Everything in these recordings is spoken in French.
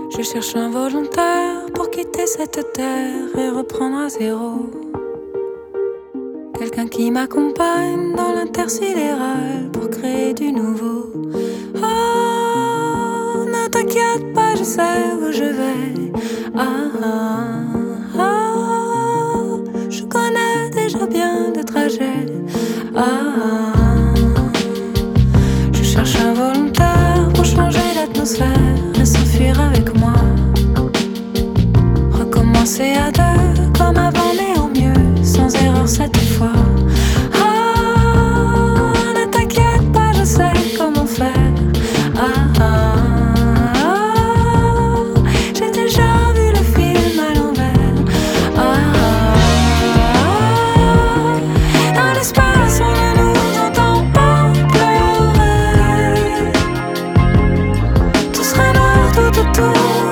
Je cherche un volontaire pour quitter cette terre et reprendre à zéro. Quelqu'un qui m'accompagne dans l'intersidéral pour créer du nouveau. Oh, ne t'inquiète pas, je sais où je vais. Je connais déjà bien de trajets. Je cherche un volontaire pour changer l'atmosphère et s'enfuir avec moi. Recommencer à deux comme avant mais au mieux, sans erreur cette fois. Ne t'inquiète pas, je sais comment faire. J'ai déjà vu le film à l'envers. Dans l'espace on ne nous entend pas pleurer. Tout sera noir tout autour.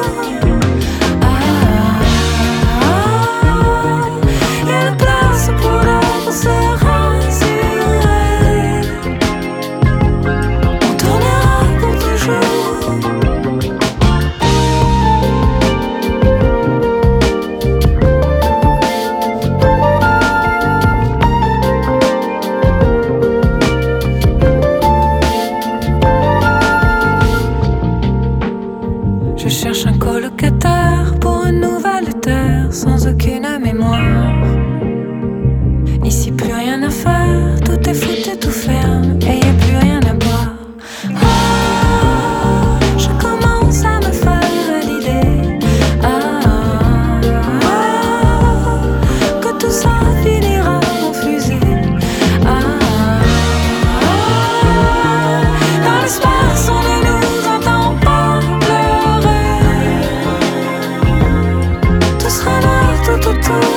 Je cherche un colocataire pour une nouvelle terre sans aucune mémoire. Ici plus rien à faire, tout est foutu, tout ferme et y a plus rien à boire. Je commence à me faire l'idée que tout ça finira en fusée. Dans l'espace on ne nous entend pas pleurer. Tout sera noir tout autour.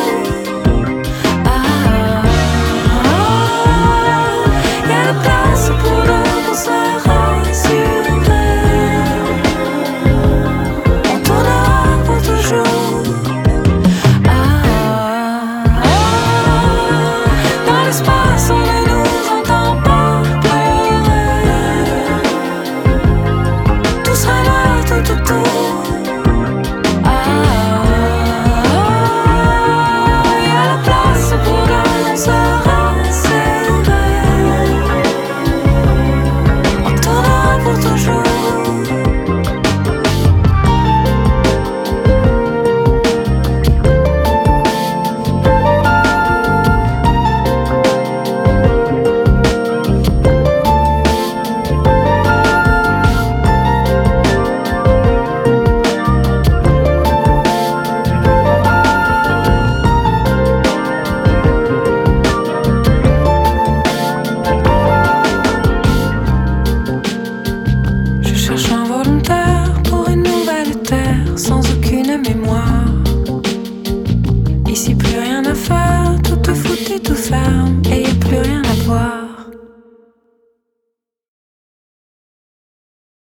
Sans aucune mémoire. Ici plus rien à faire, tout est foutu, tout faire.